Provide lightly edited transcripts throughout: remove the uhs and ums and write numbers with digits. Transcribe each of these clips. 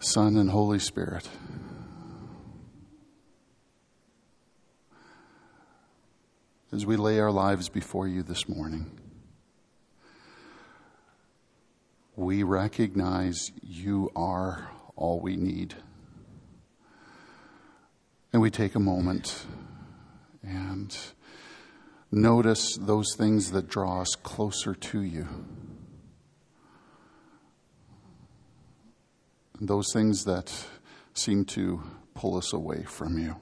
Son, and Holy Spirit, as we lay our lives before you this morning, we recognize you are all we need. And we take a moment and notice those things that draw us closer to you. And those things that seem to pull us away from you.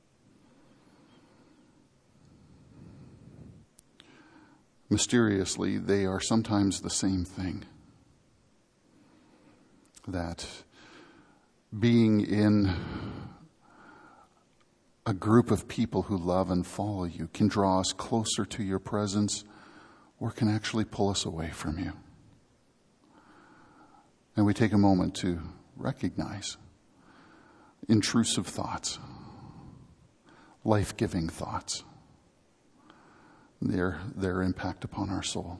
Mysteriously, they are sometimes the same thing. That being in a group of people who love and follow you can draw us closer to your presence, or can actually pull us away from you. And we take a moment to recognize intrusive thoughts, life-giving thoughts, their impact upon our soul.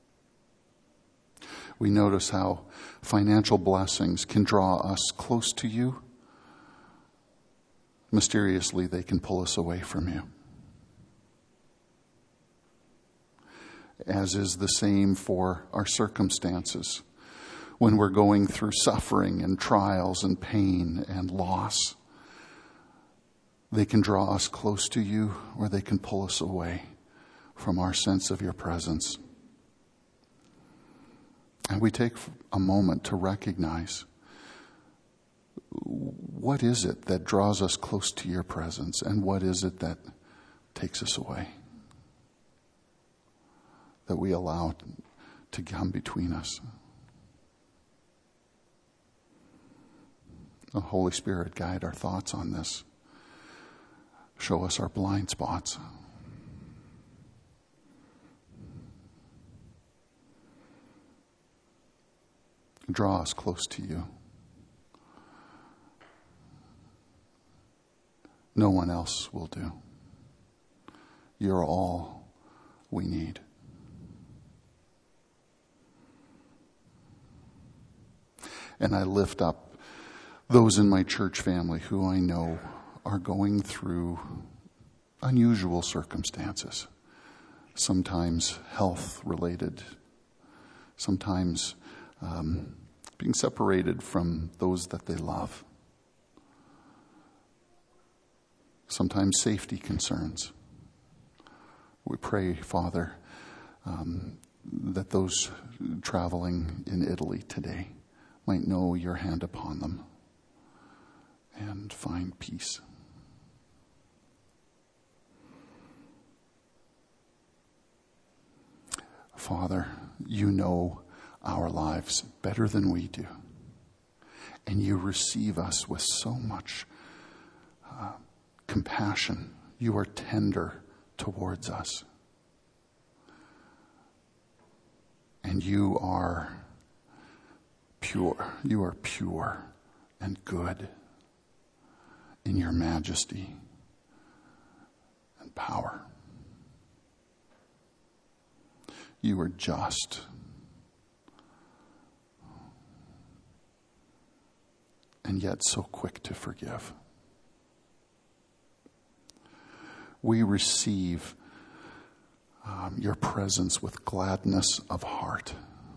We notice how financial blessings can draw us close to you. Mysteriously, they can pull us away from you. As is the same for our circumstances. When we're going through suffering and trials and pain and loss, they can draw us close to you, or they can pull us away from our sense of your presence. And we take a moment to recognize, what is it that draws us close to your presence, and what is it that takes us away, that we allow to come between us. The Holy Spirit, guide our thoughts on this. Show us our blind spots. Draw us close to you. No one else will do. You're all we need. And I lift up those in my church family who I know are going through unusual circumstances. Sometimes health related. Sometimes being separated from those that they love. Sometimes safety concerns. We pray, Father, that those traveling in Italy today might know your hand upon them and find peace. Father, you know our lives better than we do. And you receive us with so much compassion. You are tender towards us. And you are pure. You are pure and good in your majesty and power. You are just. And yet so quick to forgive. We receive your presence with gladness of heart.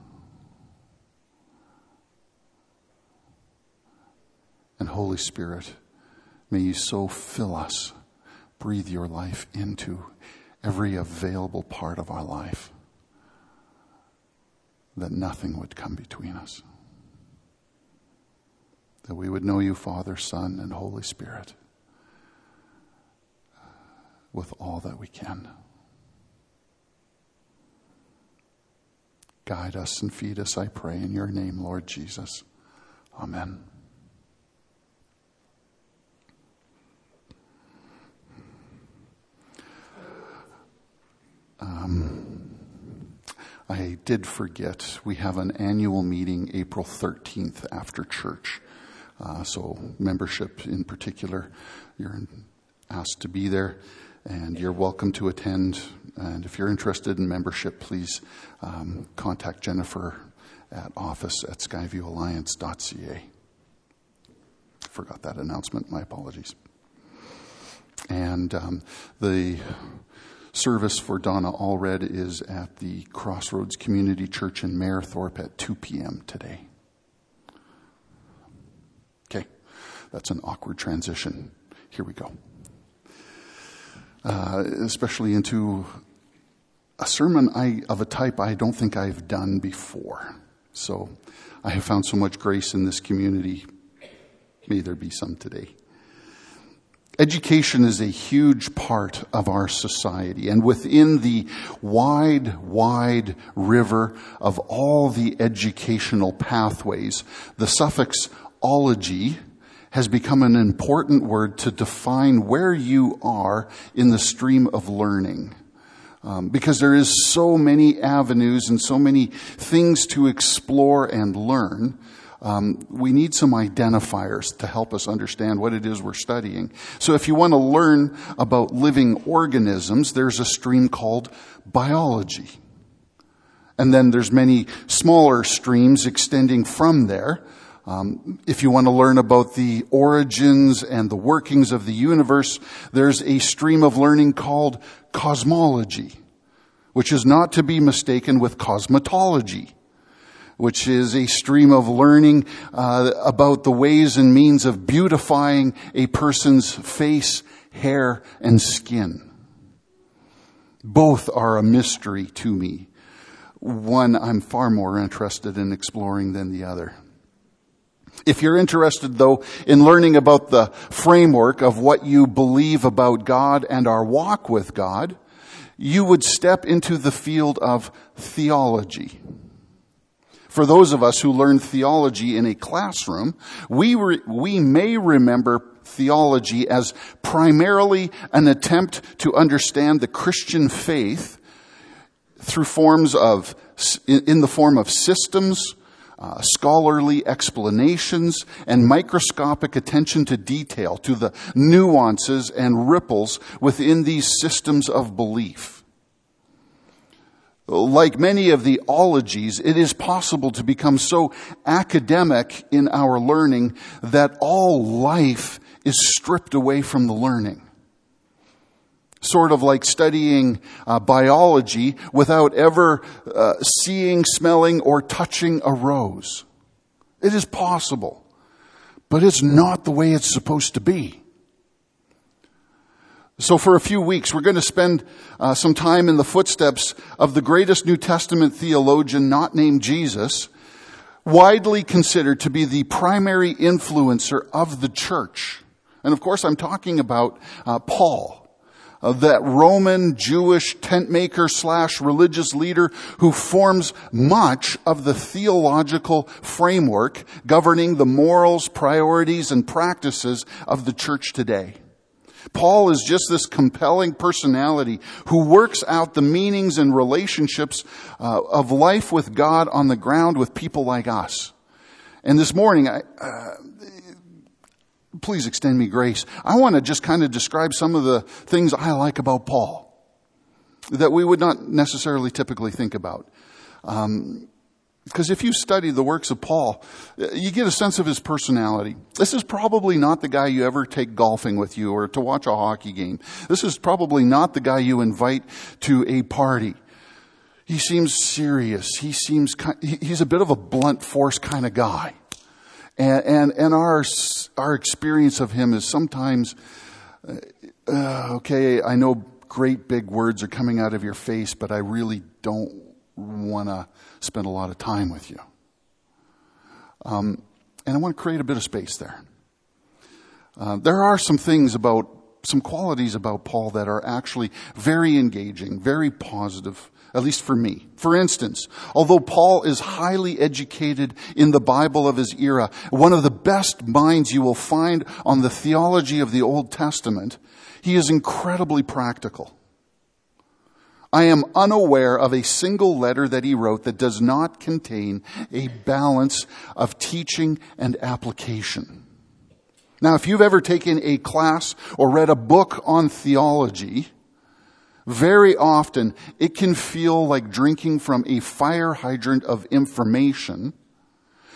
And Holy Spirit, may you so fill us, breathe your life into every available part of our life, that nothing would come between us. That we would know you, Father, Son, and Holy Spirit, with all that we can. Guide us and feed us, I pray, in your name, Lord Jesus. Amen. I did forget, we have an annual meeting April 13th after church. So membership in particular, you're asked to be there, and you're welcome to attend. And if you're interested in membership, please contact Jennifer at office@skyviewalliance.ca. forgot that announcement. My apologies. And the service for Donna Allred is at the Crossroads Community Church in Mayerthorpe at 2 p.m. today. Okay, that's an awkward transition. Here we go. Especially into a sermon of a type I don't think I've done before. So I have found so much grace in this community. May there be some today. Education is a huge part of our society, and within the wide, wide river of all the educational pathways, the suffix ology has become an important word to define where you are in the stream of learning. Because there is so many avenues and so many things to explore and learn, we need some identifiers to help us understand what it is we're studying. So if you want to learn about living organisms, there's a stream called biology. And then there's many smaller streams extending from there. If you want to learn about the origins and the workings of the universe, there's a stream of learning called cosmology, which is not to be mistaken with cosmetology, which is a stream of learning about the ways and means of beautifying a person's face, hair, and skin. Both are a mystery to me. One I'm far more interested in exploring than the other. If you're interested, though, in learning about the framework of what you believe about God and our walk with God, you would step into the field of theology. For those of us who learn theology in a classroom, we may remember theology as primarily an attempt to understand the Christian faith through in the form of systems, scholarly explanations, and microscopic attention to detail, to the nuances and ripples within these systems of belief. Like many of the ologies, it is possible to become so academic in our learning that all life is stripped away from the learning. Sort of like studying biology without ever seeing, smelling, or touching a rose. It is possible, but it's not the way it's supposed to be. So for a few weeks, we're going to spend some time in the footsteps of the greatest New Testament theologian not named Jesus, widely considered to be the primary influencer of the church. And of course, I'm talking about Paul, that Roman Jewish tent maker / religious leader who forms much of the theological framework governing the morals, priorities, and practices of the church today. Paul is just this compelling personality who works out the meanings and relationships of life with God on the ground with people like us. And this morning, please extend me grace. I want to just kind of describe some of the things I like about Paul that we would not necessarily typically think about. Because if you study the works of Paul, you get a sense of his personality. This is probably not the guy you ever take golfing with you or to watch a hockey game. This is probably not the guy you invite to a party. He seems serious. He's a bit of a blunt force kind of guy. And our experience of him is sometimes, okay, I know great big words are coming out of your face, but I really don't want to spend a lot of time with you. And I want to create a bit of space there. There are some qualities about Paul that are actually very engaging, very positive, at least for me. For instance, although Paul is highly educated in the Bible of his era, one of the best minds you will find on the theology of the Old Testament, he is incredibly practical. I am unaware of a single letter that he wrote that does not contain a balance of teaching and application. Now, if you've ever taken a class or read a book on theology, very often it can feel like drinking from a fire hydrant of information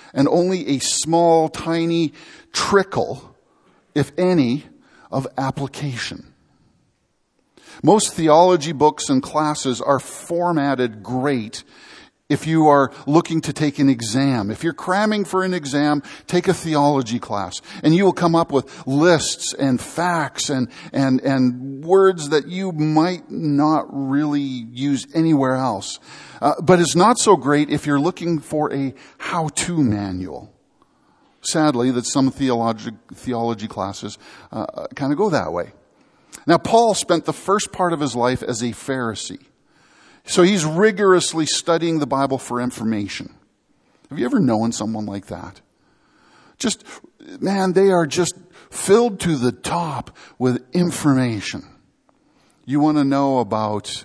and only a small, tiny trickle, if any, of application. Most theology books and classes are formatted great if you are looking to take an exam. If you're cramming for an exam, take a theology class, and you will come up with lists and facts and words that you might not really use anywhere else. But it's not so great if you're looking for a how-to manual. Sadly, that some theology classes kind of go that way. Now, Paul spent the first part of his life as a Pharisee. So he's rigorously studying the Bible for information. Have you ever known someone like that? Just, man, they are just filled to the top with information. You want to know about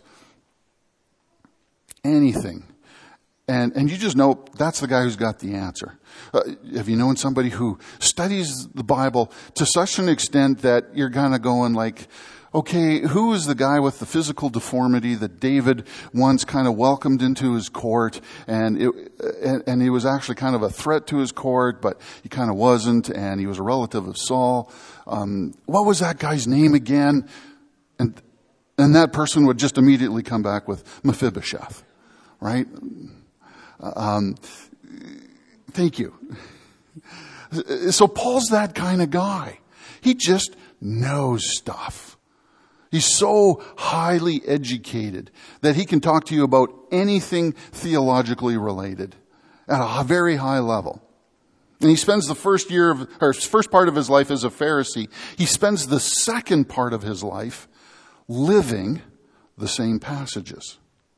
anything. And you just know that's the guy who's got the answer. Have you known somebody who studies the Bible to such an extent that you're kind of going like, okay, who is the guy with the physical deformity that David once kind of welcomed into his court, and he was actually kind of a threat to his court, but he kind of wasn't, and he was a relative of Saul. What was that guy's name again? And that person would just immediately come back with Mephibosheth, right? Thank you. So Paul's that kind of guy. He just knows stuff. He's so highly educated that he can talk to you about anything theologically related at a very high level. And he spends the first part of his life as a Pharisee. He spends the second part of his life living the same passages.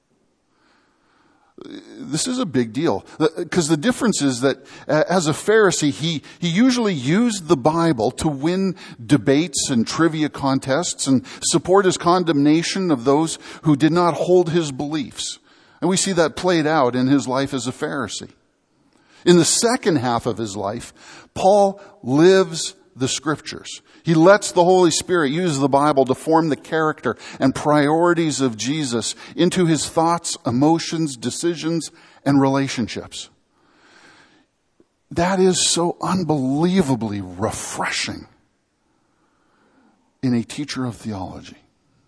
This is a big deal, because the difference is that as a Pharisee, he usually used the Bible to win debates and trivia contests and support his condemnation of those who did not hold his beliefs. And we see that played out in his life as a Pharisee. In the second half of his life, Paul lives the Scriptures. He lets the Holy Spirit use the Bible to form the character and priorities of Jesus into his thoughts, emotions, decisions, and relationships. That is so unbelievably refreshing in a teacher of theology.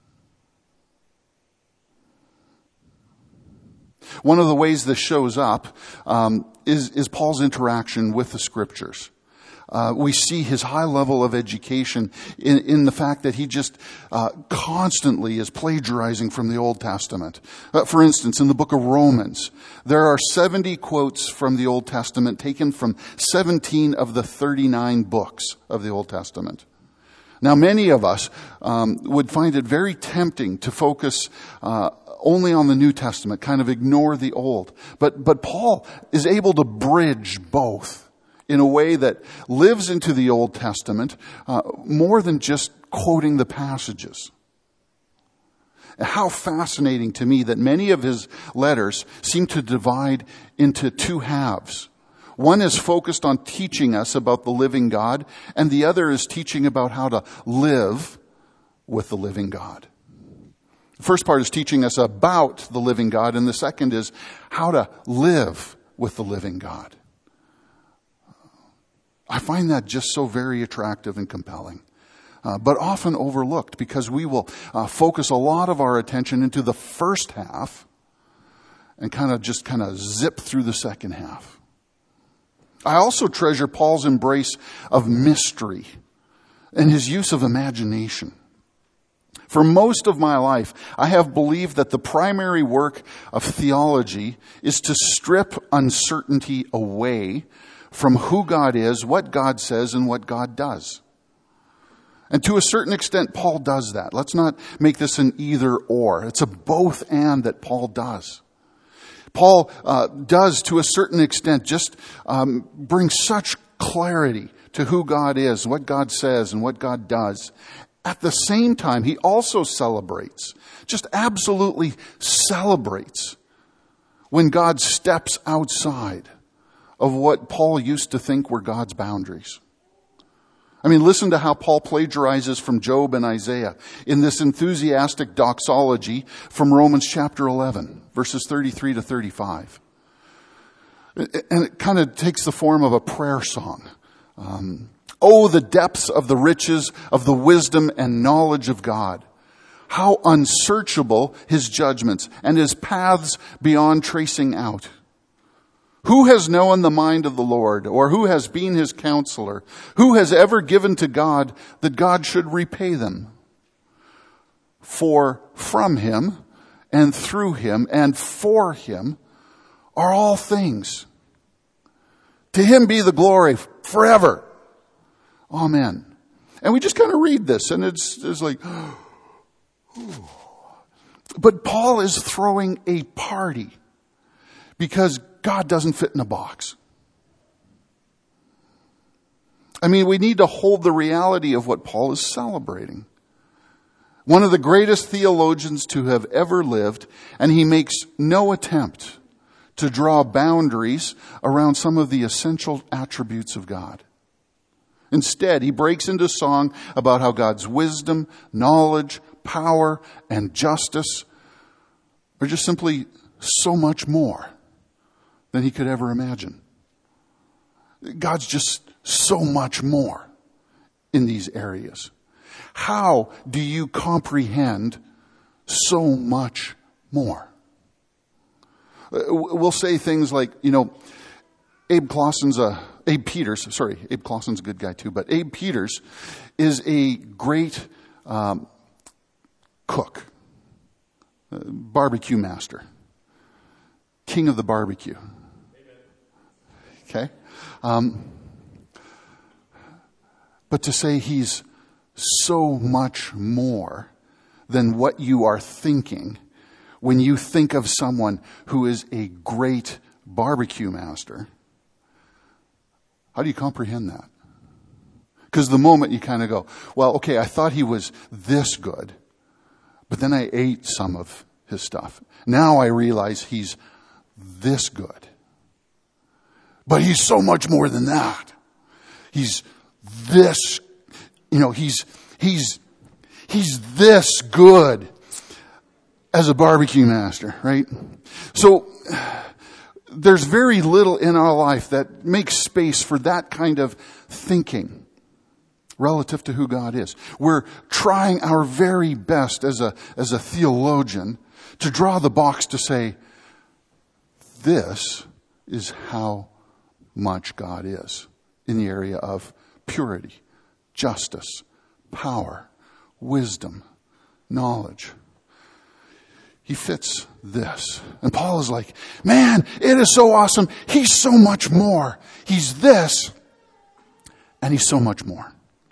One of the ways this shows up is Paul's interaction with the Scriptures. We see his high level of education in the fact that he just constantly is plagiarizing from the Old Testament. For instance, in the book of Romans, there are 70 quotes from the Old Testament taken from 17 of the 39 books of the Old Testament. Now, many of us would find it very tempting to focus only on the New Testament, kind of ignore the Old. But Paul is able to bridge both in a way that lives into the Old Testament more than just quoting the passages. How fascinating to me that many of his letters seem to divide into two halves. One is focused on teaching us about the living God, and the other is teaching about how to live with the living God. The first part is teaching us about the living God, and the second is how to live with the living God. I find that just so very attractive and compelling, but often overlooked because we will focus a lot of our attention into the first half and kind of zip through the second half. I also treasure Paul's embrace of mystery and his use of imagination. For most of my life, I have believed that the primary work of theology is to strip uncertainty away from who God is, what God says, and what God does. And to a certain extent, Paul does that. Let's not make this an either or. It's a both and that Paul does. Paul does, to a certain extent, just bring such clarity to who God is, what God says, and what God does. At the same time, he also celebrates, just absolutely celebrates, when God steps outside of what Paul used to think were God's boundaries. I mean, listen to how Paul plagiarizes from Job and Isaiah in this enthusiastic doxology from Romans chapter 11, verses 33 to 35. And it kind of takes the form of a prayer song. Oh, the depths of the riches of the wisdom and knowledge of God. How unsearchable his judgments and his paths beyond tracing out. Who has known the mind of the Lord, or who has been his counselor? Who has ever given to God that God should repay them? For from him and through him and for him are all things. To him be the glory forever. Amen. And we just kind of read this and it's like, but Paul is throwing a party because God doesn't fit in a box. I mean, we need to hold the reality of what Paul is celebrating. One of the greatest theologians to have ever lived, and he makes no attempt to draw boundaries around some of the essential attributes of God. Instead, he breaks into song about how God's wisdom, knowledge, power, and justice are just simply so much more than he could ever imagine. God's just so much more in these areas. How do you comprehend so much more? We'll say things like, Abe Clausen's a good guy too, but Abe Peters is a great cook, barbecue master, king of the barbecue. Okay? But to say he's so much more than what you are thinking when you think of someone who is a great barbecue master, how do you comprehend that? Because the moment you kind of go, well, okay, I thought he was this good, but then I ate some of his stuff. Now I realize he's this good. But he's so much more than that. He's this, he's this good as a barbecue master, right? So there's very little in our life that makes space for that kind of thinking relative to who God is. We're trying our very best as a theologian to draw the box to say, this is how much God is in the area of purity, justice, power, wisdom, knowledge. He fits this. And Paul is like, man, it is so awesome. He's so much more. He's this, and he's so much more.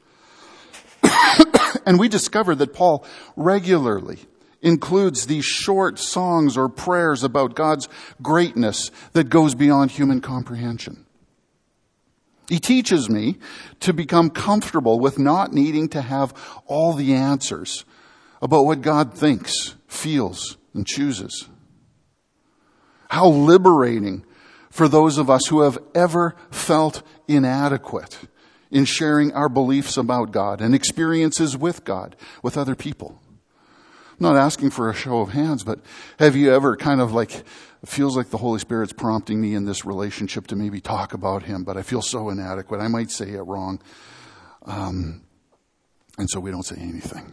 And we discovered that Paul regularly includes these short songs or prayers about God's greatness that goes beyond human comprehension. He teaches me to become comfortable with not needing to have all the answers about what God thinks, feels, and chooses. How liberating for those of us who have ever felt inadequate in sharing our beliefs about God and experiences with God with other people. I'm not asking for a show of hands, but have you ever kind of like, it feels like the Holy Spirit's prompting me in this relationship to maybe talk about him, but I feel so inadequate. I might say it wrong. And so we don't say anything.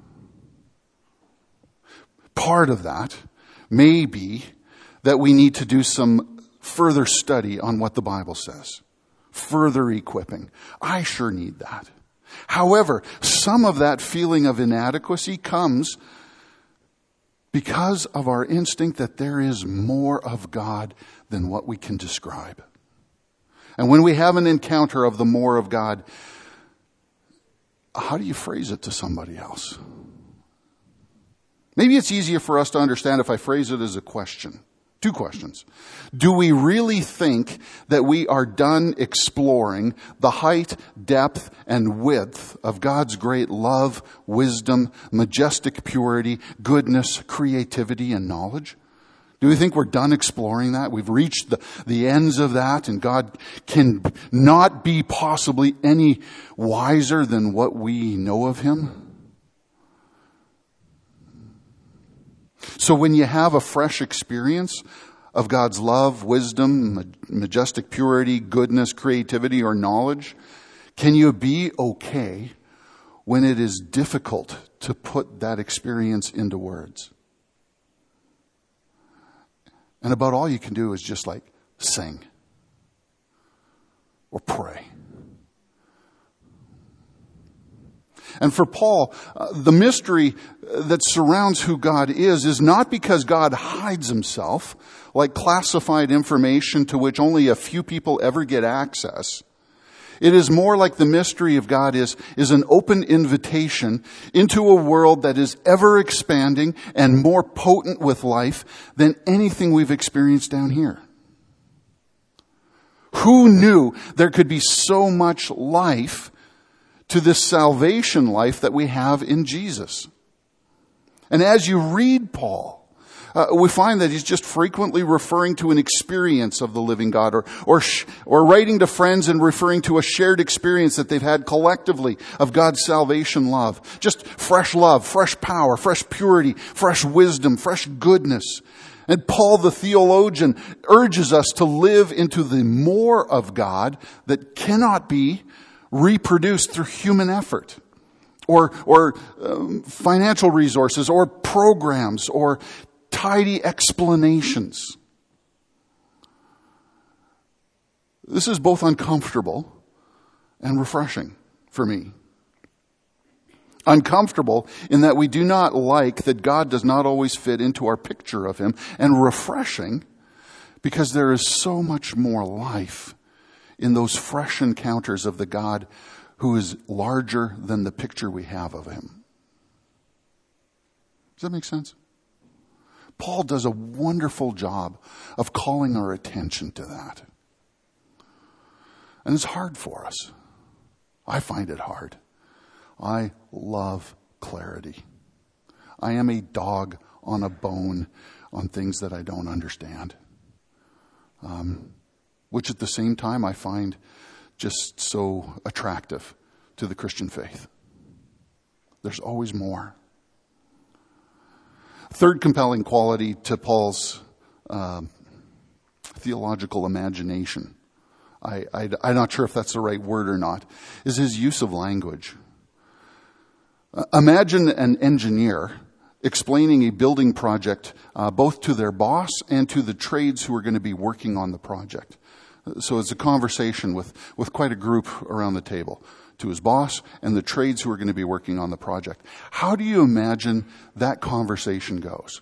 Part of that may be that we need to do some further study on what the Bible says. Further equipping. I sure need that. However, some of that feeling of inadequacy comes because of our instinct that there is more of God than what we can describe. And when we have an encounter of the more of God, how do you phrase it to somebody else? Maybe it's easier for us to understand if I phrase it as a question. Two questions. Do we really think that we are done exploring the height, depth, and width of God's great love, wisdom, majestic purity, goodness, creativity, and knowledge? Do we think we're done exploring that? We've reached the ends of that, and God can not be possibly any wiser than what we know of him? So when you have a fresh experience of God's love, wisdom, majestic purity, goodness, creativity, or knowledge? Can you be okay when it is difficult to put that experience into words? And about all you can do is just like sing or pray. And for Paul, the mystery that surrounds who God is not because God hides himself like classified information to which only a few people ever get access. It is more like the mystery of God is an open invitation into a world that is ever expanding and more potent with life than anything we've experienced down here. Who knew there could be so much life to this salvation life that we have in Jesus? And as you read Paul, we find that he's just frequently referring to an experience of the living God, or writing to friends and referring to a shared experience that they've had collectively of God's salvation love. Just fresh love, fresh power, fresh purity, fresh wisdom, fresh goodness. And Paul the theologian urges us to live into the more of God that cannot be reproduced through human effort or financial resources or programs or tidy explanations. This is both uncomfortable and refreshing for me. Uncomfortable in that we do not like that God does not always fit into our picture of him, and refreshing because there is so much more life in those fresh encounters of the God who is larger than the picture we have of him. Does that make sense? Paul does a wonderful job of calling our attention to that. And it's hard for us. I find it hard. I love clarity. I am a dog on a bone on things that I don't understand. Which at the same time I find just so attractive to the Christian faith. There's always more. Third compelling quality to Paul's theological imagination, I'm not sure if that's the right word or not, is his use of language. Imagine an engineer explaining a building project both to their boss and to the trades who are going to be working on the project. So it's a conversation with quite a group around the table, to his boss and the trades who are going to be working on the project. How do you imagine that conversation goes?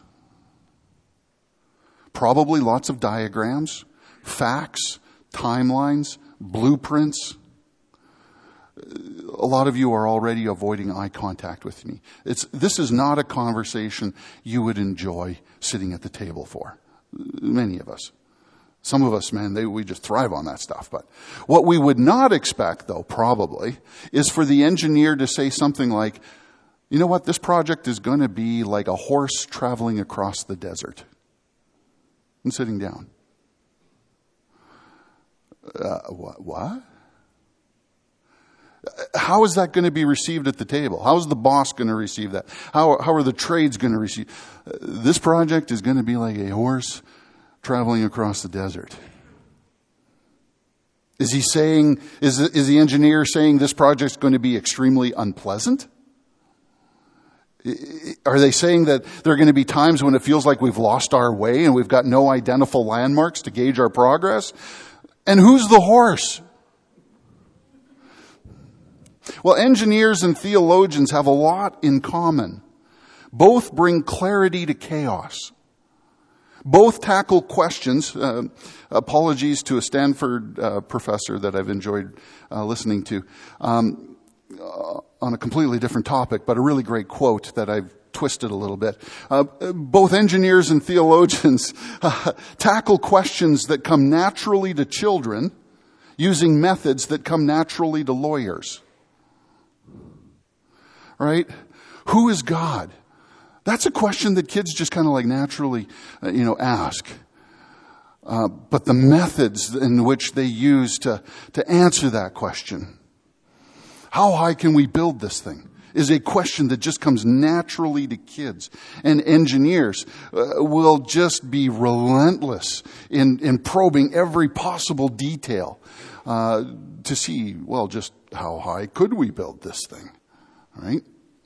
Probably lots of diagrams, facts, timelines, blueprints. A lot of you are already avoiding eye contact with me. This is not a conversation you would enjoy sitting at the table for. Many of us. Some of us, man, we just thrive on that stuff. But what we would not expect, though, probably, is for the engineer to say something like, you know what, this project is going to be like a horse traveling across the desert. And sitting down. What? How is that going to be received at the table? How is the boss going to receive that? How are the trades going to receive? This project is going to be like a horse traveling across the desert. Is he saying, is the engineer saying this project is going to be extremely unpleasant? Are they saying that there are going to be times when it feels like we've lost our way and we've got no identifiable landmarks to gauge our progress? And who's the horse? Well, engineers and theologians have a lot in common. Both bring clarity to chaos. Both tackle questions. Apologies to a Stanford professor that I've enjoyed listening to on a completely different topic, but a really great quote that I've twisted a little bit. Both engineers and theologians tackle questions that come naturally to children using methods that come naturally to lawyers. Right? Who is God? That's a question that kids just kind of like naturally, ask. But the methods in which they use to answer that question. How high can we build this thing? is a question that just comes naturally to kids. And engineers will just be relentless in probing every possible detail to see, well, just how high could we build this thing, right?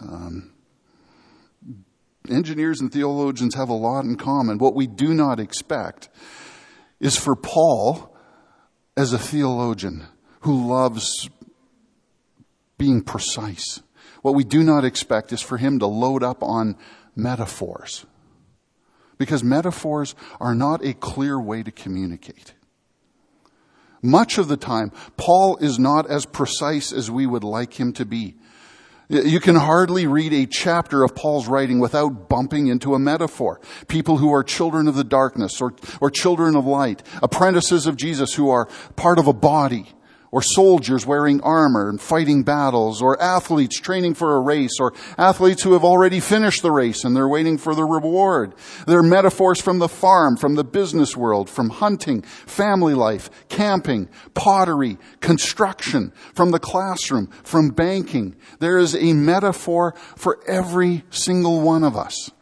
Engineers and theologians have a lot in common. What we do not expect is for Paul, as a theologian who loves being precise, what we do not expect is for him to load up on metaphors. Because metaphors are not a clear way to communicate. Much of the time, Paul is not as precise as we would like him to be. You can hardly read a chapter of Paul's writing without bumping into a metaphor. People who are children of the darkness or children of light, apprentices of Jesus who are part of a body, or soldiers wearing armor and fighting battles, or athletes training for a race, or athletes who have already finished the race and they're waiting for the reward. They're metaphors from the farm, from the business world, from hunting, family life, camping, pottery, construction, from the classroom, from banking. There is a metaphor for every single one of us.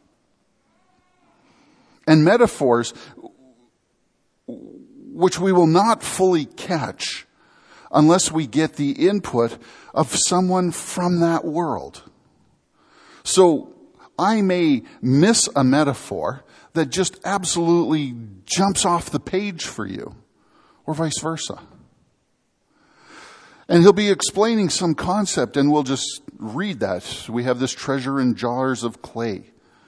And metaphors which we will not fully catch unless we get the input of someone from that world. So I may miss a metaphor that just absolutely jumps off the page for you, or vice versa. And he'll be explaining some concept and we'll just read that. We have this treasure in jars of clay.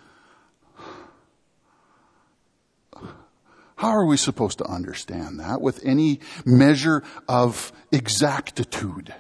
How are we supposed to understand that with any measure of exactitude?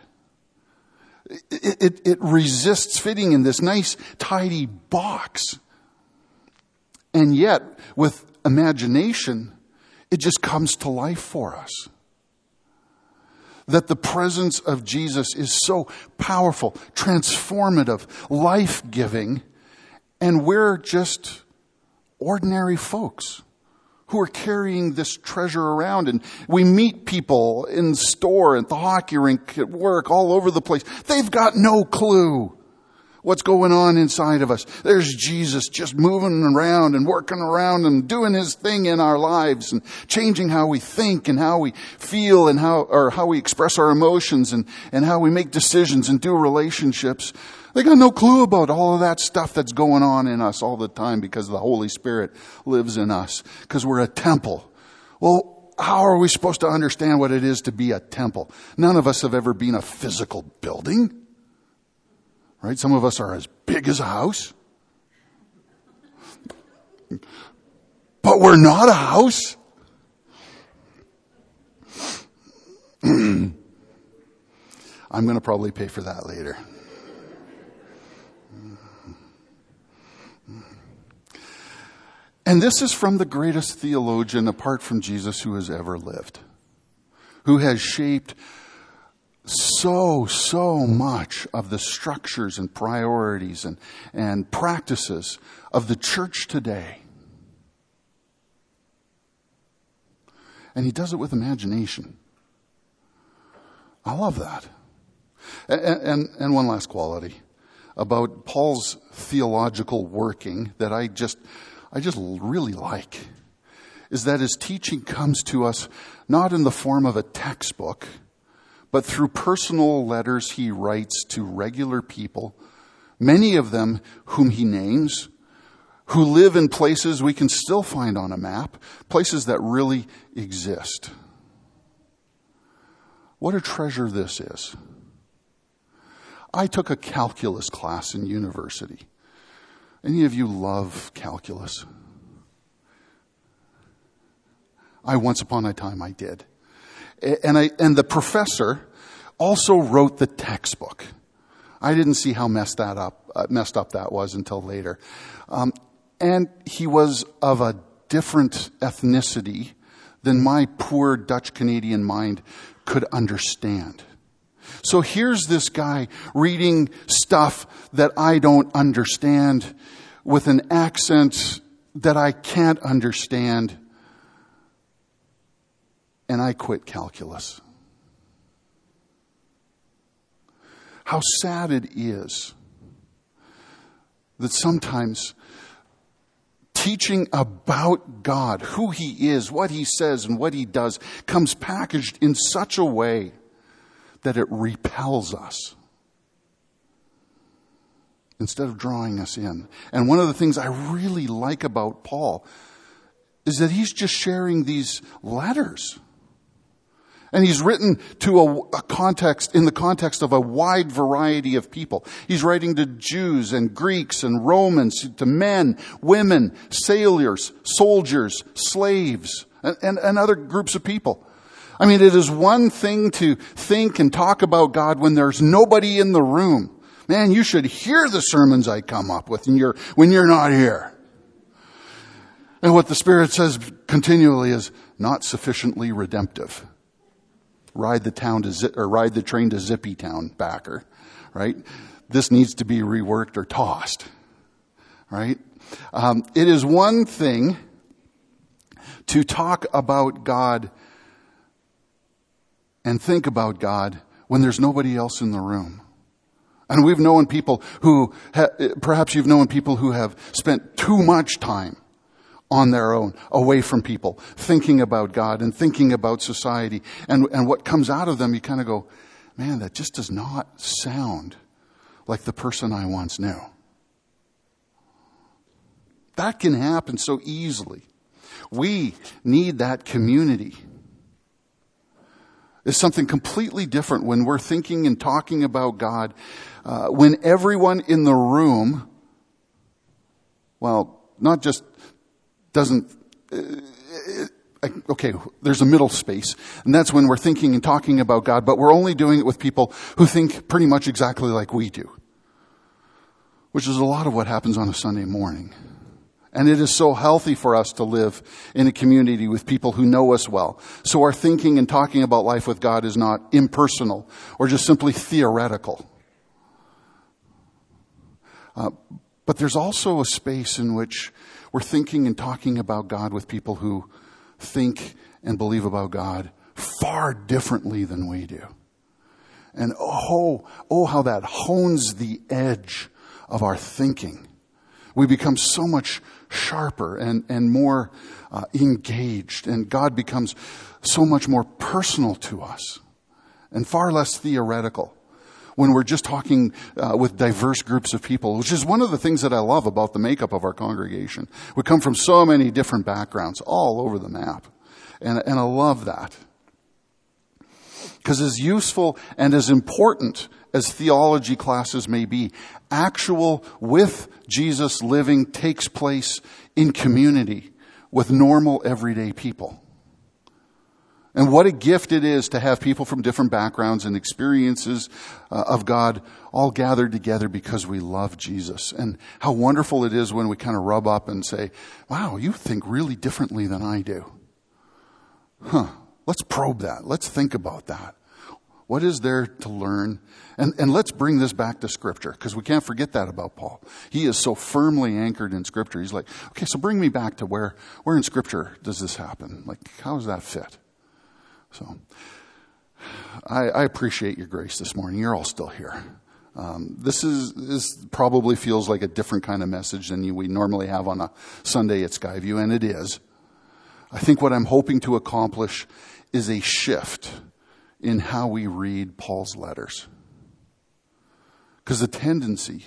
It resists fitting in this nice, tidy box. And yet, with imagination, it just comes to life for us. That the presence of Jesus is so powerful, transformative, life-giving, and we're just ordinary folks who are carrying this treasure around. And we meet people in the store, at the hockey rink, at work, all over the place. They've got no clue what's going on inside of us. There's Jesus just moving around and working around and doing his thing in our lives and changing how we think and how we feel and how we express our emotions and how we make decisions and do relationships. They got no clue about all of that stuff that's going on in us all the time because the Holy Spirit lives in us, because we're a temple. Well, how are we supposed to understand what it is to be a temple? None of us have ever been a physical building, right? Some of us are as big as a house, but we're not a house. I'm going to probably pay for that later. And this is from the greatest theologian apart from Jesus who has ever lived, who has shaped so much of the structures and priorities and practices of the church today. And he does it with imagination. I love that. And one last quality about Paul's theological working that I just really like is that his teaching comes to us not in the form of a textbook, but through personal letters he writes to regular people, many of them whom he names, who live in places we can still find on a map, places that really exist. What a treasure this is. I took a calculus class in university. Any of you love calculus? Once upon a time I did. And the professor also wrote the textbook. I didn't see how messed up that was until later. And he was of a different ethnicity than my poor Dutch Canadian mind could understand. So here's this guy reading stuff that I don't understand with an accent that I can't understand. And I quit calculus. How sad it is that sometimes teaching about God, who He is, what He says, and what He does, comes packaged in such a way that it repels us instead of drawing us in. And one of the things I really like about Paul is that he's just sharing these letters. And he's written to a context, in the context of a wide variety of people. He's writing to Jews and Greeks and Romans, to men, women, sailors, soldiers, slaves, and other groups of people. I mean, it is one thing to think and talk about God when there's nobody in the room. Man, you should hear the sermons I come up with when you're not here. And what the Spirit says continually is not sufficiently redemptive. Ride the train to Zippy Town, backer, right? This needs to be reworked or tossed, right? It is one thing to talk about God and think about God when there's nobody else in the room. And we've known people who, perhaps you've known people who have spent too much time on their own, away from people, thinking about God and thinking about society. And what comes out of them, you kind of go, man, that just does not sound like the person I once knew. That can happen so easily. We need that community. It's something completely different when we're thinking and talking about God, when everyone in the room, well, not just doesn't, okay, there's a middle space, and that's when we're thinking and talking about God, but we're only doing it with people who think pretty much exactly like we do, which is a lot of what happens on a Sunday morning. And it is so healthy for us to live in a community with people who know us well. So our thinking and talking about life with God is not impersonal or just simply theoretical. But there's also a space in which we're thinking and talking about God with people who think and believe about God far differently than we do. And oh, how that hones the edge of our thinking. We become so much sharper and more engaged, and God becomes so much more personal to us and far less theoretical when we're just talking with diverse groups of people, which is one of the things that I love about the makeup of our congregation. We come from so many different backgrounds all over the map, and I love that. Because as useful and as important as theology classes may be, actual with Jesus living takes place in community with normal everyday people. And what a gift it is to have people from different backgrounds and experiences of God all gathered together because we love Jesus. And how wonderful it is when we kind of rub up and say, wow, you think really differently than I do. Let's probe that. Let's think about that. What is there to learn? And let's bring this back to Scripture, because we can't forget that about Paul. He is so firmly anchored in Scripture. He's like, okay, so bring me back to where in Scripture does this happen? Like, how does that fit? So, I appreciate your grace this morning. You're all still here. This probably feels like a different kind of message than we normally have on a Sunday at Skyview, and it is. I think what I'm hoping to accomplish is a shift in how we read Paul's letters. Because the tendency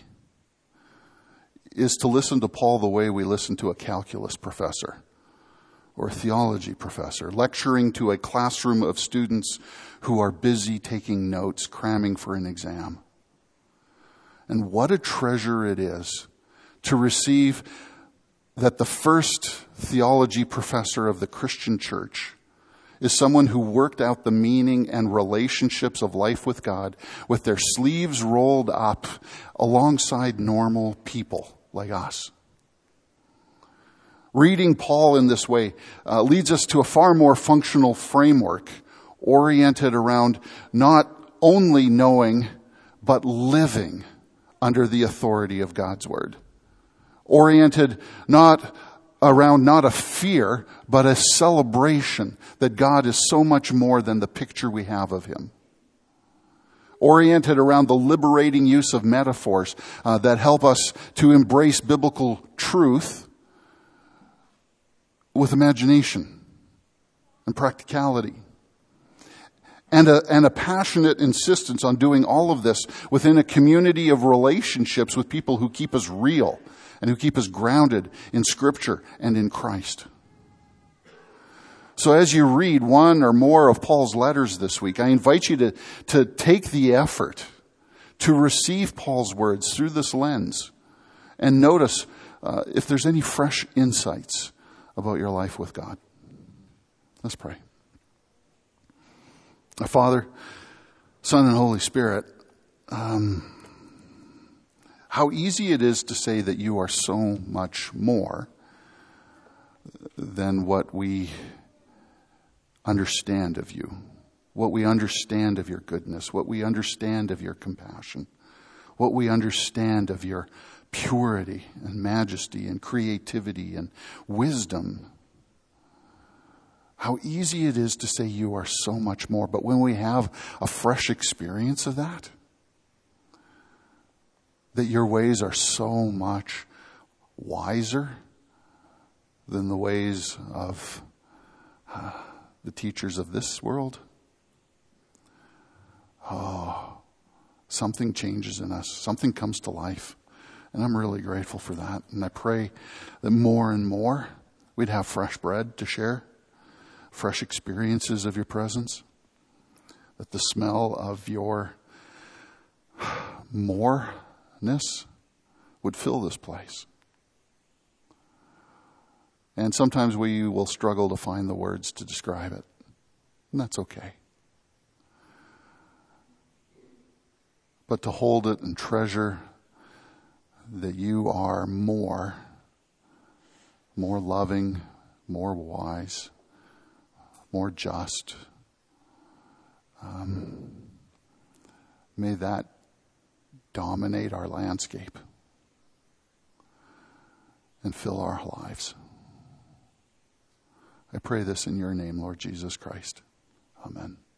is to listen to Paul the way we listen to a calculus professor or a theology professor, lecturing to a classroom of students who are busy taking notes, cramming for an exam. And what a treasure it is to receive that the first theology professor of the Christian church is someone who worked out the meaning and relationships of life with God with their sleeves rolled up alongside normal people like us. Reading Paul in this way leads us to a far more functional framework oriented around not only knowing, but living under the authority of God's word. Oriented not around not a fear, but a celebration that God is so much more than the picture we have of him. oriented around the liberating use of metaphors that help us to embrace biblical truth with imagination and practicality. And a passionate insistence on doing all of this within a community of relationships with people who keep us real and who keep us grounded in Scripture and in Christ. So as you read one or more of Paul's letters this week, I invite you to take the effort to receive Paul's words through this lens and notice if there's any fresh insights about your life with God. Let's pray. Our Father, Son, and Holy Spirit, how easy it is to say that you are so much more than what we understand of you, what we understand of your goodness, what we understand of your compassion, what we understand of your purity and majesty and creativity and wisdom. How easy it is to say you are so much more. But when we have a fresh experience of that your ways are so much wiser than the ways of the teachers of this world, something changes in us. Something comes to life. And I'm really grateful for that. And I pray that more and more we'd have fresh bread to share, fresh experiences of your presence, that the smell of your moreness would fill this place. And sometimes we will struggle to find the words to describe it. And that's okay. But to hold it and treasure that you are more loving, more wise, more just. May that dominate our landscape and fill our lives. I pray this in your name, Lord Jesus Christ. Amen.